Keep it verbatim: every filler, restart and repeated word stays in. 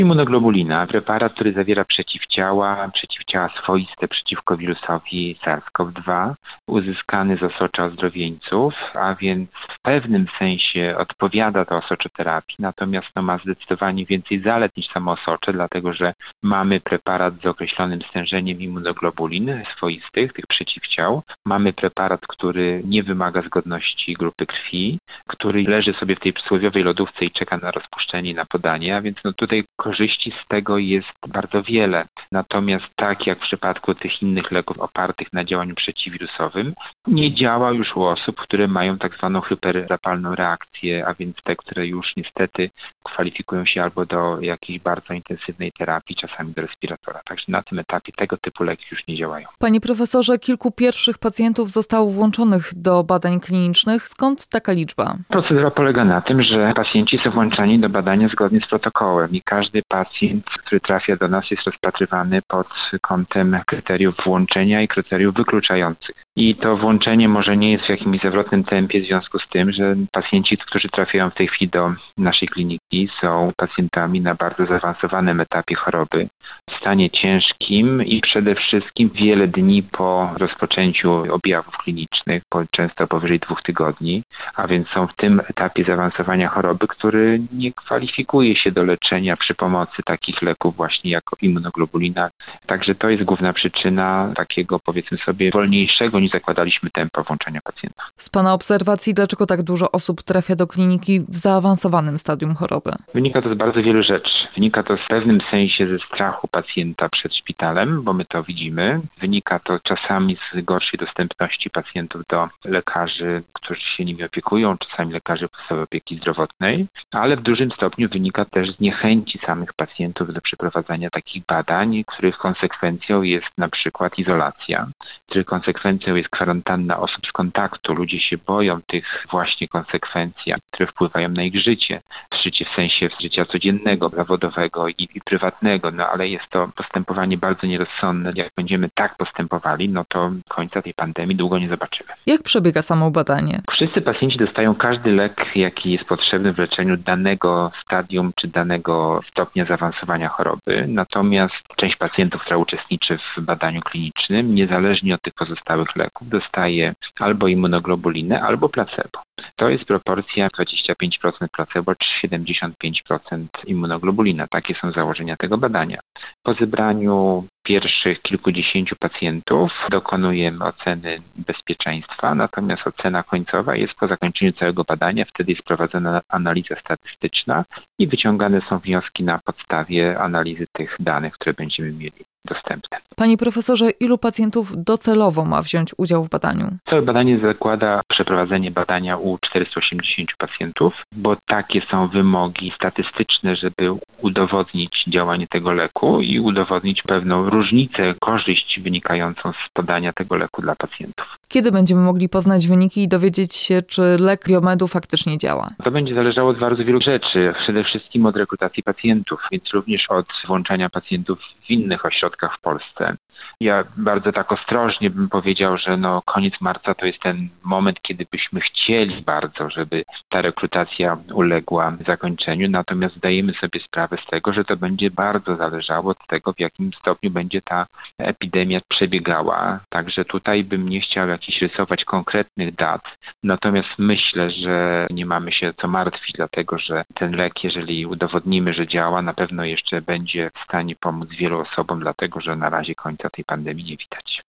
Immunoglobulina, preparat, który zawiera przeciwciała, przeciwciała swoiste przeciwko wirusowi SARS-CoV dwa, uzyskany z osocza ozdrowieńców, a więc w pewnym sensie odpowiada to osoczoterapii, natomiast no, ma zdecydowanie więcej zalet niż samo osocze, dlatego że mamy preparat z określonym stężeniem immunoglobulin swoistych, tych przeciwciał. Mamy preparat, który nie wymaga zgodności grupy krwi, który leży sobie w tej przysłowiowej lodówce i czeka na rozpuszczenie i na podanie, a więc no, tutaj korzyści z tego jest bardzo wiele. Natomiast tak jak w przypadku tych innych leków opartych na działaniu przeciwwirusowym, nie działa już u osób, które mają tak zwaną hyperzapalną reakcję, a więc te, które już niestety kwalifikują się albo do jakiejś bardzo intensywnej terapii, czasami do respiratora. Także na tym etapie tego typu leki już nie działają. Panie profesorze, kilku pierwszych pacjentów zostało włączonych do badań klinicznych. Skąd taka liczba? Procedura polega na tym, że pacjenci są włączani do badania zgodnie z protokołem i każdy pacjent, który trafia do nas, jest rozpatrywany pod kątem kryteriów włączenia i kryteriów wykluczających. I to włączenie może nie jest w jakimś zawrotnym tempie w związku z tym, że pacjenci, którzy trafiają w tej chwili do naszej kliniki, są pacjentami na bardzo zaawansowanym etapie choroby, w stanie ciężkim i przede wszystkim wiele dni po rozpoczęciu objawów klinicznych, po, często powyżej dwóch tygodni, a więc są w tym etapie zaawansowania choroby, który nie kwalifikuje się do leczenia przy pomocy takich leków właśnie jako immunoglobulina. Także to jest główna przyczyna takiego, powiedzmy sobie, wolniejszego niż zakładaliśmy tempa włączania pacjentów. Z Pana obserwacji, dlaczego tak dużo osób trafia do kliniki w zaawansowanym stadium choroby? Wynika to z bardzo wielu rzeczy. Wynika to w pewnym sensie ze strachu pacjenta przed szpitalem, bo my to widzimy. Wynika to czasami z gorszej dostępności pacjentów do lekarzy, którzy się nimi opiekują, czasami lekarzy podstawowej opieki zdrowotnej, ale w dużym stopniu wynika też z niechęci samych pacjentów do przeprowadzania takich badań, których konsekwencją jest na przykład izolacja, których konsekwencją jest kwarantanna osób z kontaktu. Ludzie się boją tych właśnie konsekwencji, które wpływają na ich życie. Życie w sensie życia codziennego, zawodowego i, i prywatnego, no ale jest to postępowanie bardzo nierozsądne. Jak będziemy tak postępowali, no to końca tej pandemii długo nie zobaczymy. Jak przebiega samo badanie? Wszyscy pacjenci dostają każdy lek, jaki jest potrzebny w leczeniu danego stadium czy danego stopnia zaawansowania choroby. Natomiast część pacjentów, która uczestniczy w badaniu klinicznym, niezależnie od tych pozostałych leków, dostaje albo immunoglobulinę, albo placebo. To jest proporcja dwadzieścia pięć procent placebo czy siedemdziesiąt pięć procent immunoglobulina. Takie są założenia tego badania. Po zebraniu pierwszych kilkudziesięciu pacjentów dokonujemy oceny bezpieczeństwa, natomiast ocena końcowa jest po zakończeniu całego badania. Wtedy jest prowadzona analiza statystyczna i wyciągane są wnioski na podstawie analizy tych danych, które będziemy mieli dostępne. Panie profesorze, ilu pacjentów docelowo ma wziąć udział w badaniu? Całe badanie zakłada przeprowadzenie badania u czterystu osiemdziesięciu pacjentów, bo takie są wymogi statystyczne, żeby udowodnić działanie tego leku i udowodnić pewną różnicę, korzyść wynikającą z podania tego leku dla pacjentów. Kiedy będziemy mogli poznać wyniki i dowiedzieć się, czy lek Biomedu faktycznie działa? To będzie zależało od bardzo wielu rzeczy. Przede wszystkim od rekrutacji pacjentów, więc również od włączania pacjentów w innych ośrodkach w Polsce. Ja bardzo tak ostrożnie bym powiedział, że no koniec marca to jest ten moment, kiedy byśmy chcieli bardzo, żeby ta rekrutacja uległa zakończeniu, natomiast zdajemy sobie sprawę z tego, że to będzie bardzo zależało od tego, w jakim stopniu będzie ta epidemia przebiegała. Także tutaj bym nie chciał jakichś rysować konkretnych dat, natomiast myślę, że nie mamy się co martwić, dlatego że ten lek, jeżeli udowodnimy, że działa, na pewno jeszcze będzie w stanie pomóc wielu osobom, dlatego że na razie końca tej pandemii nie widać.